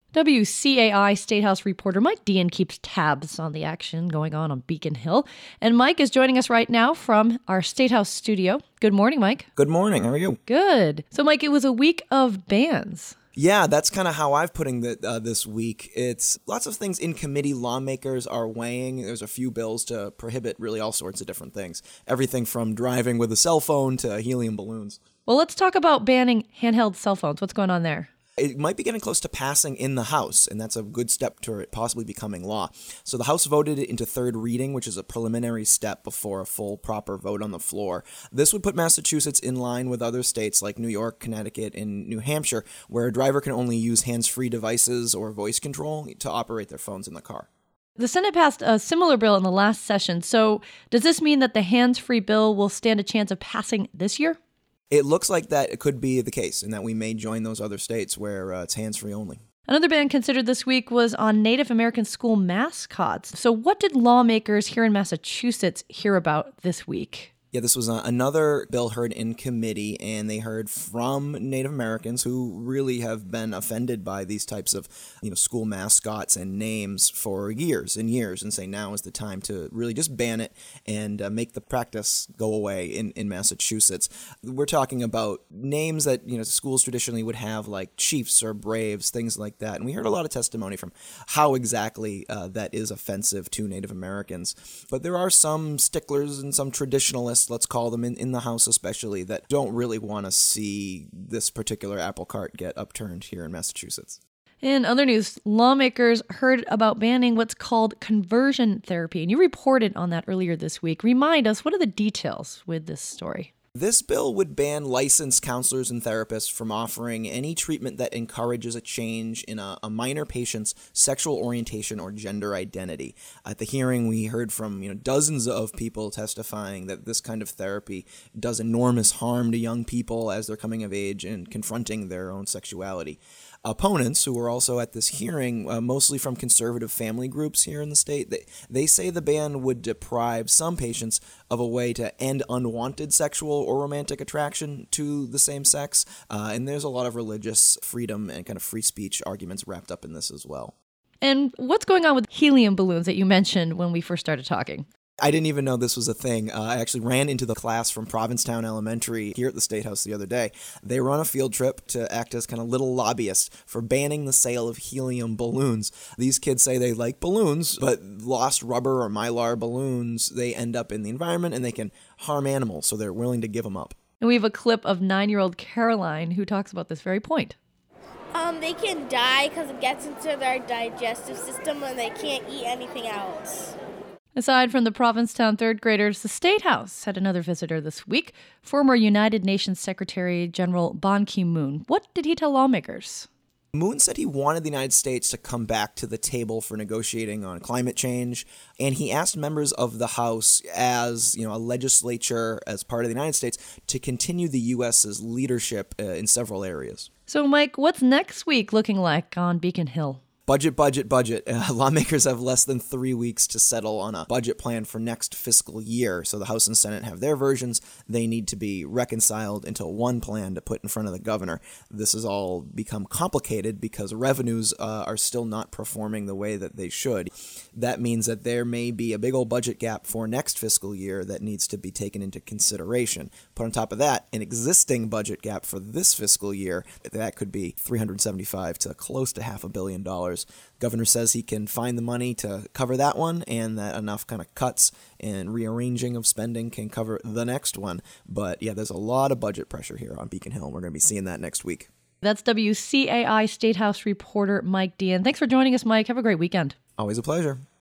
WCAI State House reporter Mike Dean keeps tabs on the action going on Beacon Hill. And Mike is joining us right now from our State House studio. Good morning, Mike. Good morning. How are you? Good. So, Mike, it was a week of bans. Yeah, that's kind of how I'm putting this week. It's lots of things in committee lawmakers are weighing. There's a few bills to prohibit really all sorts of different things. Everything from driving with a cell phone to helium balloons. Well, let's talk about banning handheld cell phones. What's going on there? It might be getting close to passing in the House, and that's a good step to it possibly becoming law. So the House voted it into third reading, which is a preliminary step before a full, proper vote on the floor. This would put Massachusetts in line with other states like New York, Connecticut, and New Hampshire, where a driver can only use hands-free devices or voice control to operate their phones in the car. The Senate passed a similar bill in the last session. So does this mean that the hands-free bill will stand a chance of passing this year? It looks like that it could be the case, and that we may join those other states where it's hands-free only. Another ban considered this week was on Native American school mascots. So what did lawmakers here in Massachusetts hear about this week? Yeah, this was another bill heard in committee, and they heard from Native Americans who really have been offended by these types of, school mascots and names for years and years, and say now is the time to really just ban it and make the practice go away in Massachusetts. We're talking about names that, schools traditionally would have, like chiefs or braves, things like that. And we heard a lot of testimony from how exactly that is offensive to Native Americans. But there are some sticklers and some traditionalists, let's call them, in the House especially, that don't really want to see this particular apple cart get upturned here in Massachusetts. In other news, lawmakers heard about banning what's called conversion therapy, and you reported on that earlier this week. Remind us, what are the details with this story? This bill would ban licensed counselors and therapists from offering any treatment that encourages a change in a minor patient's sexual orientation or gender identity. At the hearing, we heard from dozens of people testifying that this kind of therapy does enormous harm to young people as they're coming of age and confronting their own sexuality. Opponents, who were also at this hearing, mostly from conservative family groups here in the state, they say the ban would deprive some patients of a way to end unwanted sexual or romantic attraction to the same sex. And there's a lot of religious freedom and kind of free speech arguments wrapped up in this as well. And what's going on with helium balloons that you mentioned when we first started talking? I didn't even know this was a thing. I actually ran into the class from Provincetown Elementary here at the State House the other day. They were on a field trip to act as kind of little lobbyists for banning the sale of helium balloons. These kids say they like balloons, but lost rubber or mylar balloons, they end up in the environment and they can harm animals, so they're willing to give them up. And we have a clip of 9-year-old Caroline who talks about this very point. They can die because it gets into their digestive system and they can't eat anything else. Aside from the Provincetown third graders, the State House had another visitor this week, former United Nations Secretary General Ban Ki-moon. What did he tell lawmakers? Moon said he wanted the United States to come back to the table for negotiating on climate change, and he asked members of the House, as a legislature, as part of the United States, to continue the U.S.'s leadership in several areas. So, Mike, what's next week looking like on Beacon Hill? Budget. Lawmakers have less than 3 weeks to settle on a budget plan for next fiscal year. So the House and Senate have their versions. They need to be reconciled into one plan to put in front of the governor. This has all become complicated because revenues are still not performing the way that they should. That means that there may be a big old budget gap for next fiscal year that needs to be taken into consideration. Put on top of that, an existing budget gap for this fiscal year, that could be $375 to close to $500 million. Governor says he can find the money to cover that one, and that enough kind of cuts and rearranging of spending can cover the next one. But yeah, there's a lot of budget pressure here on Beacon Hill. We're going to be seeing that next week. That's WCAI State House reporter Mike Dean. Thanks for joining us, Mike. Have a great weekend. Always a pleasure.